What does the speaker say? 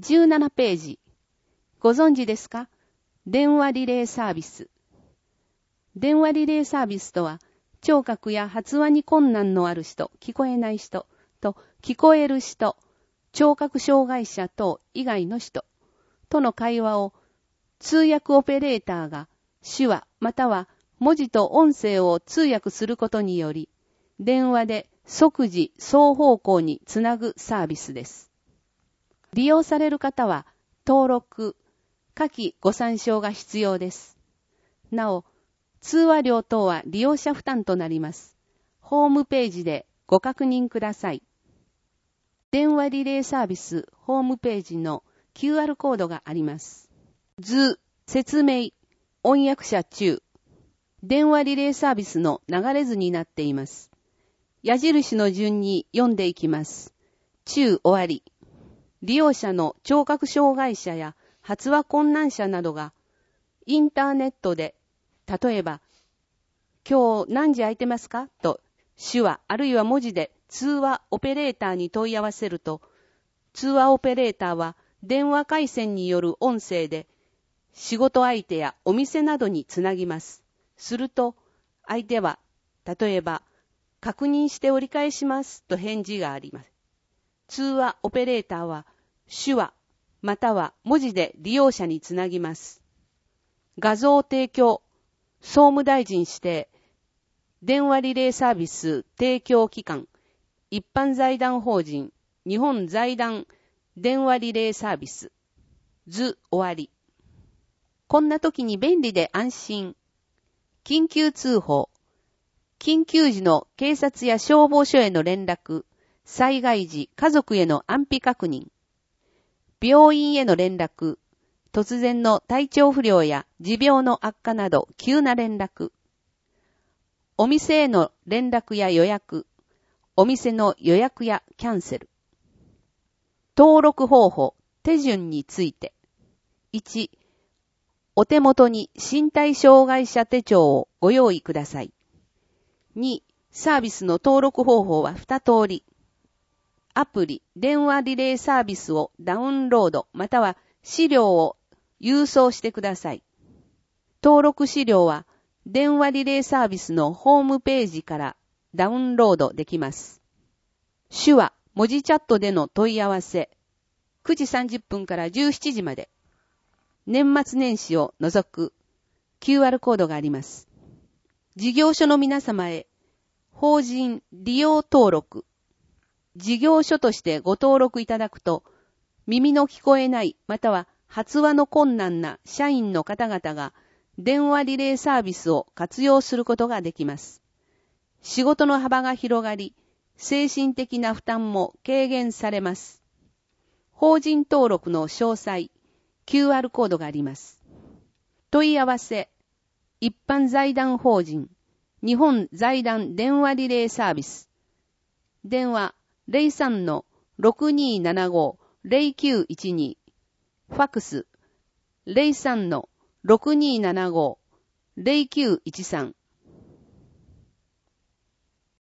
17ページ。ご存知ですか？電話リレーサービス。電話リレーサービスとは、聴覚や発話に困難のある人、聞こえない人と聞こえる人、聴覚障害者等以外の人との会話を通訳オペレーターが手話または文字と音声を通訳することにより、電話で即時双方向につなぐサービスです。利用される方は登録、下記ご参照が必要です。なお、通話料等は利用者負担となります。ホームページでご確認ください。電話リレーサービスホームページの QR コードがあります。図、説明、音訳者中。電話リレーサービスの流れ図になっています。矢印の順に読んでいきます。中終わり。利用者の聴覚障害者や発話困難者などがインターネットで例えば、今日何時空いてますかと手話あるいは文字で通話オペレーターに問い合わせると、通話オペレーターは電話回線による音声で仕事相手やお店などにつなぎます。すると、相手は例えば、確認して折り返しますと返事があります。通話オペレーターは手話または文字で利用者につなぎます。画像提供、総務大臣指定、電話リレーサービス提供機関、一般財団法人、日本財団電話リレーサービス、図終わり。こんな時に便利で安心。緊急通報、緊急時の警察や消防署への連絡、災害時家族への安否確認、病院への連絡、突然の体調不良や持病の悪化など急な連絡、お店への連絡や予約、お店の予約やキャンセル。登録方法、手順について。1、お手元に身体障害者手帳をご用意ください。2、サービスの登録方法は2通り。アプリ、電話リレーサービスをダウンロードまたは資料を郵送してください。登録資料は電話リレーサービスのホームページからダウンロードできます。手話、文字チャットでの問い合わせ。9時30分から17時まで。年末年始を除く QR コードがあります。事業所の皆様へ、法人利用登録。事業所としてご登録いただくと、耳の聞こえないまたは発話の困難な社員の方々が電話リレーサービスを活用することができます。仕事の幅が広がり、精神的な負担も軽減されます。法人登録の詳細、QR コードがあります。問い合わせ、一般財団法人、日本財団電話リレーサービス。電話 03-6275-0912。ファクス 03-6275-0913。